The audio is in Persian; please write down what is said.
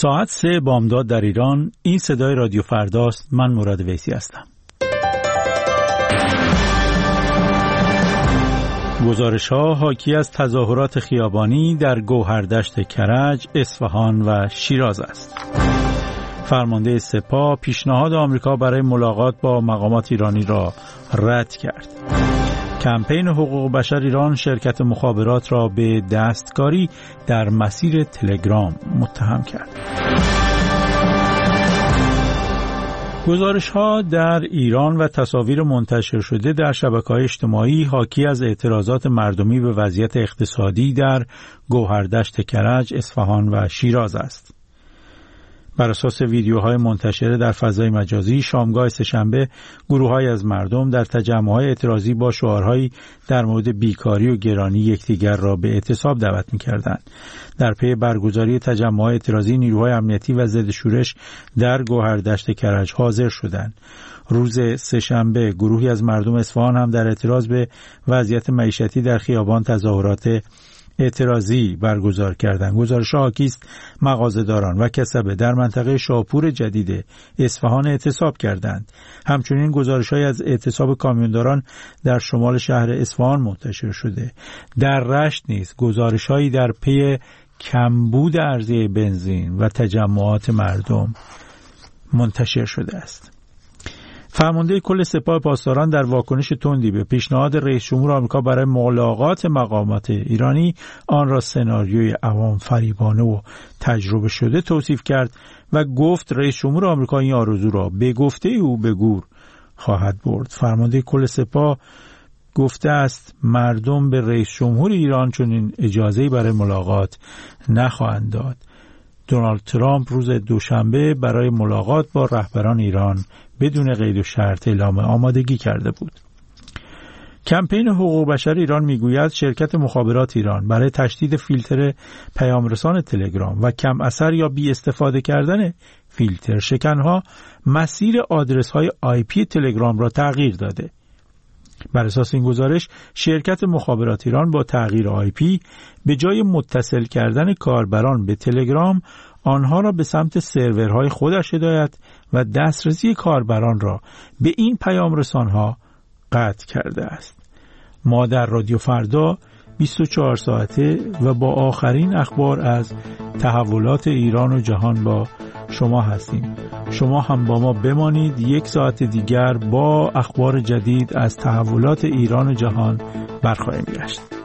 ساعت 3 بامداد در ایران. این صدای رادیو فرداست. من مراد ویسی هستم. گزارش‌ها حاکی از تظاهرات خیابانی در گوهردشت کرج، اصفهان و شیراز است. فرمانده سپاه پیشنهاد آمریکا برای ملاقات با مقامات ایرانی را رد کرد. کمپین حقوق بشر ایران شرکت مخابرات را به دستکاری در مسیر تلگرام متهم کرد. گزارش‌ها در ایران و تصاویر منتشر شده در شبکه‌های اجتماعی حاکی از اعتراضات مردمی به وضعیت اقتصادی در گوهردشت کرج، اصفهان و شیراز است. بر اساس ویدیوهای منتشره در فضای مجازی، شامگاه سه‌شنبه گروه‌هایی از مردم در تجمع‌های اعتراضی با شعارهایی در مورد بیکاری و گرانی یکدیگر را به اعتصاب دعوت می‌کردند. در پی برگزاری تجمع‌های اعتراضی، نیروهای امنیتی و ضد شورش در گوهردشت کرج حاضر شدند. روز سه‌شنبه گروهی از مردم اصفهان هم در اعتراض به وضعیت معیشتی در خیابان تظاهرات اعتراضی برگزار کردند. گزارش‌ها حاکی است مغازه‌داران و کسبه در منطقه شاپور جدید اصفهان اعتصاب کردند. همچنین گزارش‌هایی از اعتصاب کامیونداران در شمال شهر اصفهان منتشر شده. در رشت نیز گزارش‌هایی در پی کمبود عرضه بنزین و تجمعات مردم منتشر شده است. فرمانده کل سپاه پاسداران در واکنش تندی به پیشنهاد رئیس جمهور آمریکا برای ملاقات مقامات ایرانی، آن را سناریوی عوام فریبانه و تجربه شده توصیف کرد و گفت رئیس جمهور آمریکا این آرزو را به گفته او به گور خواهد برد. فرمانده کل سپاه گفته است مردم به رئیس جمهور ایران چنین اجازه‌ای برای ملاقات نخواهند داد. دونالد ترامپ روز دوشنبه برای ملاقات با رهبران ایران بدون قید و شرط اعلام آمادگی کرده بود. کمپین حقوق بشر ایران میگوید شرکت مخابرات ایران برای تشدید فیلتر پیامرسان تلگرام و کم اثر یا بی استفاده کردن فیلتر شکنها مسیر آدرس‌های IP تلگرام را تغییر داده. بر اساس این گزارش شرکت مخابرات ایران با تغییر IP به جای متصل کردن کاربران به تلگرام، آنها را به سمت سرورهای خودش هدایت و دسترسی کاربران را به این پیام رسانها قطع کرده است. ما در رادیو فردا 24 ساعته و با آخرین اخبار از تحولات ایران و جهان با شما هستیم. شما هم با ما بمانید. 1 ساعت دیگر با اخبار جدید از تحولات ایران و جهان برخواهیم گشت.